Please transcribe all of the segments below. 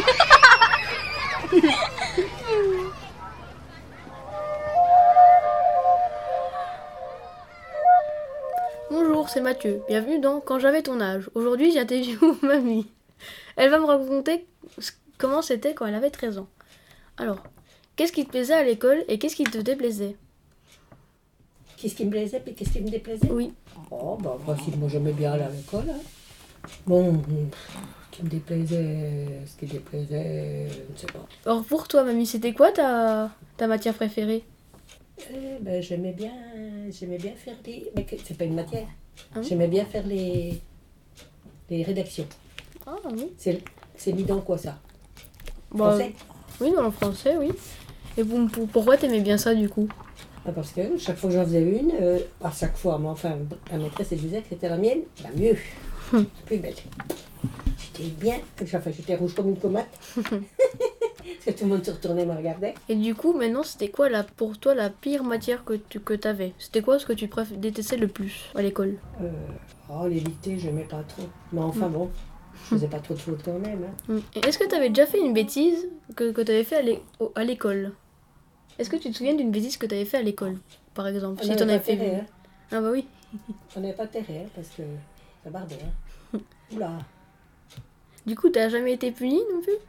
Bonjour, c'est Mathieu. Bienvenue dans Quand j'avais ton âge. Aujourd'hui, j'interviewe mamie. Elle va me raconter comment c'était quand elle avait 13 ans. Alors, qu'est-ce qui te plaisait à l'école et qu'est-ce qui te déplaisait? Qu'est-ce qui me plaisait et qu'est-ce qui me déplaisait? Oui. Oh, bah, moi j'aimais bien aller à l'école. Hein. Bon, ce qui me déplaisait, je ne sais pas. Alors, pour toi, mamie, c'était quoi ta matière préférée? Ben, j'aimais bien faire les... Mais c'est pas une matière. Hein? J'aimais bien faire les rédactions. Ah, oui. C'est mis dans quoi, ça? Bah, Français? oui, dans le français, oui. Et pourquoi t'aimais bien ça, du coup? Ah, parce que chaque fois que j'en faisais une, à chaque fois, mais enfin, la maîtresse, elle disait que c'était la mienne, la mieux, la plus belle. J'étais bien, enfin, j'étais rouge comme une tomate. Parce que tout le monde se retournait et me regardait. Et du coup, maintenant, c'était quoi pour toi la pire matière que t'avais? C'était quoi ce que tu détestais le plus à l'école? Les dictées, j'aimais pas trop. Mais enfin bon, je faisais pas trop de fautes quand même. Hein. Et est-ce que t'avais déjà fait une bêtise que t'avais fait à l'école? Est-ce que tu te souviens d'une bêtise que t'avais fait à l'école, par exemple? Si t'en avais fait une. Hein. Ah bah oui. On n'avait pas intérêt, hein, parce que ça bardait. Hein. Oula. Du coup, t'as jamais été puni non plus?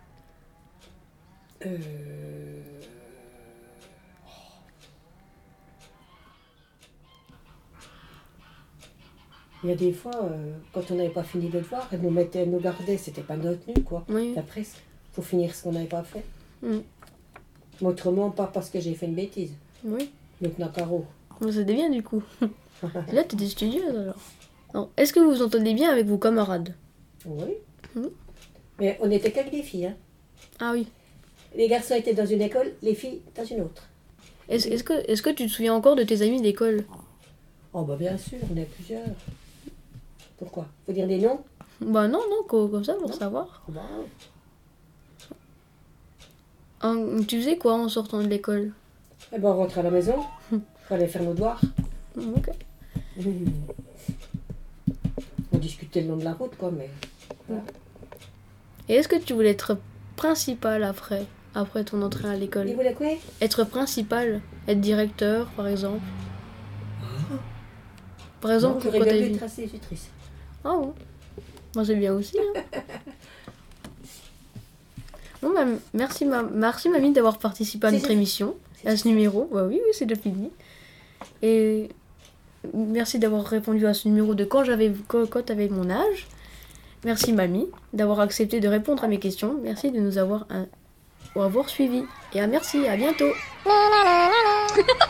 Il y a des fois, quand on n'avait pas fini le devoir, elle nous gardait, c'était pas notre tenue, quoi. Oui. La presque, pour finir ce qu'on n'avait pas fait. Mm. Mais autrement, pas parce que j'ai fait une bêtise. Oui. Lieutenant Caro. Bon, c'était bien du coup. Là, t'étais studieuse alors. Non. Est-ce que vous vous entendez bien avec vos camarades? Oui. Mm. Mais on n'était qu'avec des filles. Hein. Ah oui. Les garçons étaient dans une école, les filles dans une autre. Est-ce que tu te souviens encore de tes amis d'école? Oh bah bien sûr, on est plusieurs. Pourquoi? Faut dire des noms? Bah non, comme ça pour savoir. Oh, bah, Tu faisais quoi en sortant de l'école? eh ben, on rentrait à la maison, fallait faire nos devoirs. Ok. On discutait le long de la route, quoi, mais... Voilà. Et est-ce que tu voulais être principal après ton entrée à l'école? Il voulait quoi? Être principal, être directeur par exemple. Par exemple, Non, j'aurais quand bien t'as dû vu. être institutrice. Ah bon. Moi c'est bien aussi. Hein. Bon bah merci mamie d'avoir participé à notre émission, à ce numéro. Bah oui, c'est déjà fini. Et merci d'avoir répondu à ce numéro de quand t'avais mon âge. Merci mamie d'avoir accepté de répondre à mes questions. Merci de nous avoir suivis. Et merci, à bientôt.